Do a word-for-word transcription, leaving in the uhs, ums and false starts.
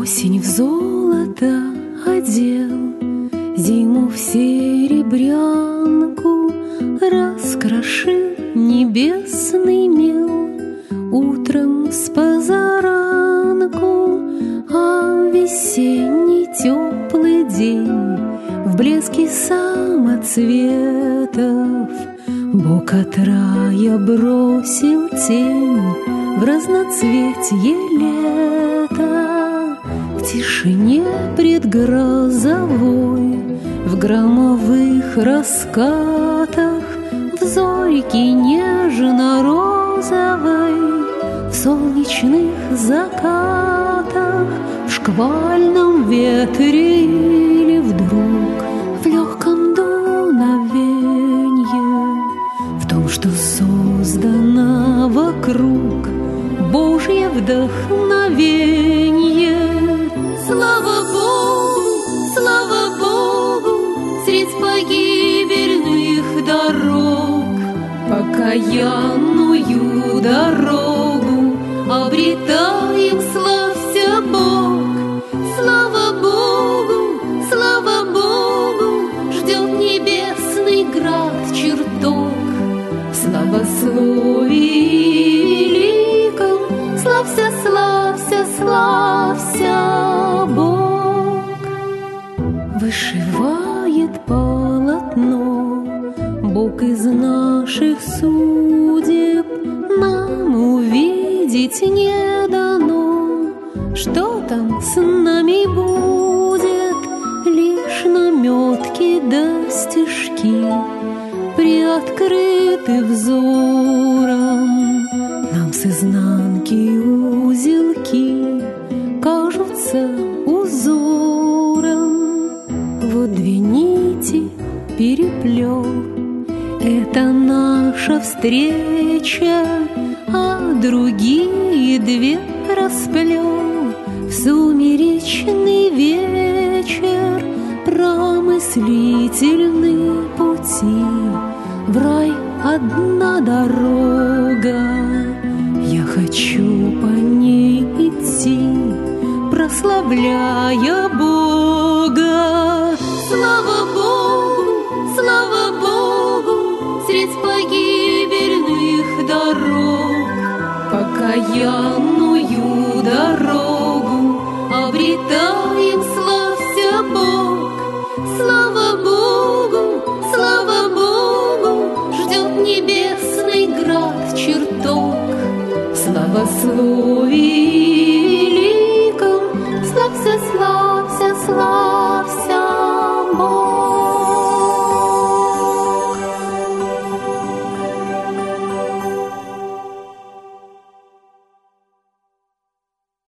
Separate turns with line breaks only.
Осень в золото одел, зиму в серебрянку, раскрошил небесный мел. Утром с позаранку, а весенний теплый день в блеске самоцветов Бог от рая бросил тень в разноцветье лета. В тишине предгрозовой, в громовых раскатах, в зорьке нежно-розовой, в солнечных закатах, в шквальном ветре или вдруг в легком дуновенье, в том, что создано вокруг Божье вдохновенье. Слава Богу, слава Богу, средь погибельных дорог покаянную дорогу обретаем, славься Бог. Слава Богу, слава Богу, ждет небесный град чертог. Слава слове великом, славься, славься, славься Бог. Вышивает полотно Бог из наших судеб, нам увидеть не дано, что там с нами будет. Лишь наметки да стежки приоткрыты взором, нам с изнанки узелки кажутся узором. Вот две нити переплел, это наша встреча, а другие две расплел в сумеречный вечер. Промыслительные пути, в рай одна дорога, я хочу по ней идти, прославляя Бога. Слава Богу, слава Богу, средь погибельных дорог покаянную дорогу обретаем, славься Бог. Слава Богу, слава Богу, ждет небесный град чертог. Слава слове